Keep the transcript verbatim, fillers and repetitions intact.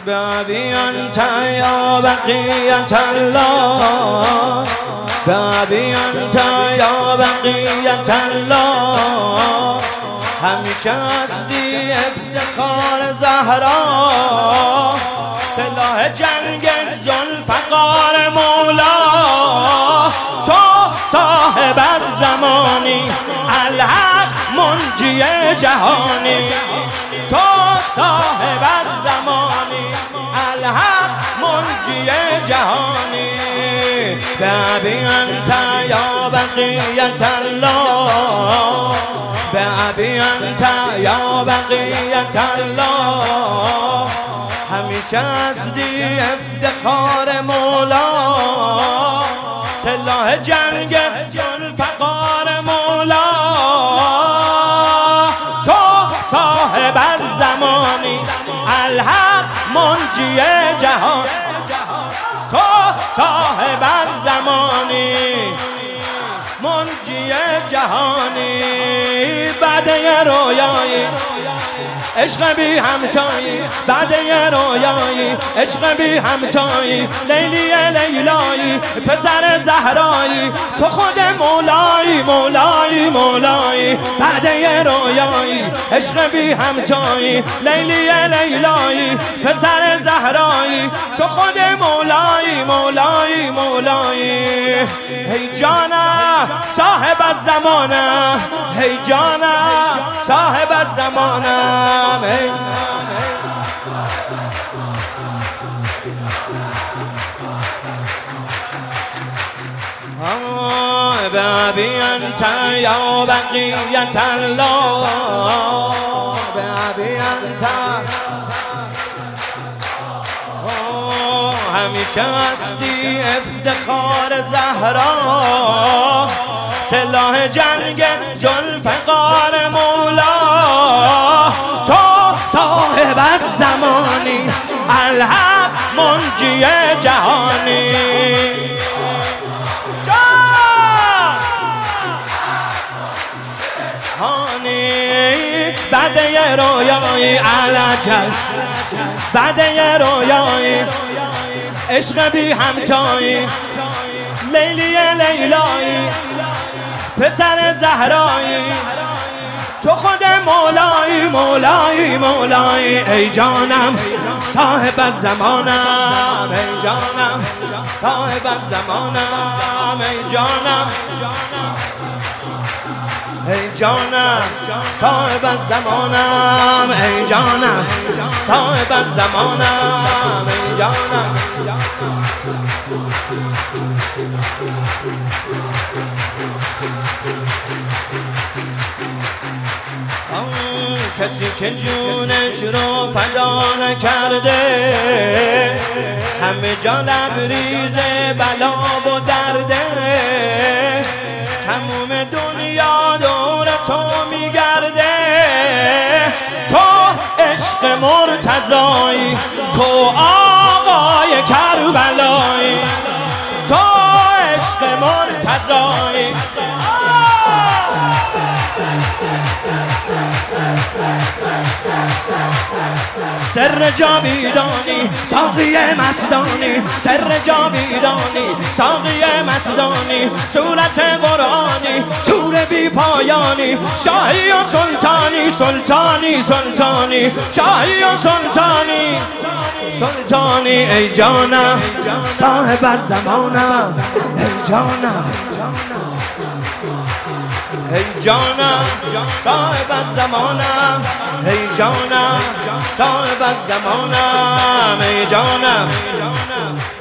بابی انت یا بقیت الله بابی انت یا بقیت الله همیشه هستی افتخار زهرا سلاح جنگ ذوالفقار مولا تو صاحب الزمانی الحق منجی جهانی تو صاحب الزمانی الحق منجی جهانی بابی انت یا بقیت الله بابی انت یا بقیت الله همیشه هستی افتخار مولا سلاح جنگ ذوالفقار مولا تو صاحب الزمانی الحق منجی جهان تو صاحب الزمانی منجی جهانی بعد یه رویایی عشق بی همتایی بعد یه رویایی عشق بی همتایی لیلی لیلایی پسر زهرایی تو خود مولایی مولایی مولایی بعد یه رویایی عشق بی همتایی لیلی لیلایی پسر زهرایی تو خود مولایی مولایی مولایی ای جانم صاحب الزمانه ای جانم صاحب الزمانه بابی انت یا بقیت الله بابی انت همیشه هستی افتخار زهرا سلاح جنگ ذوالفقار مولا تو صاحب الزمانی الحق منجی جهانی جهانی بعد یه رویایی علاجل بعد یه رویایی عشق بی همتایی لیلی لیلایی پسر زهرایی تو خود مولایی مولایی مولایی ای جانم صاحب الزمانم ای جانم صاحب الزمانم ای جانم ای جانم صاحب الزمانم ای جانم صاحب الزمانم ای جانم کسی که جونش رو فدا نکرده همه جا لبریز بلا و درده تموم دنیا دور تو میگرده تو عشق مرتضایی تو آقای کربلایی تو عشق مرتضایی سر جاویدانی ساقی مستانی سر جاویدانی ساقی مستانی صورت قرآنی شور بی پایانی شاهی و سلطانی سلطانی سلطانی شاهی و سلطانی سلطانی ای جانم صاحب الزمانم ای جانم ای جانم صاحب الزمانم ای جانم صاحب الزمانم ای جانم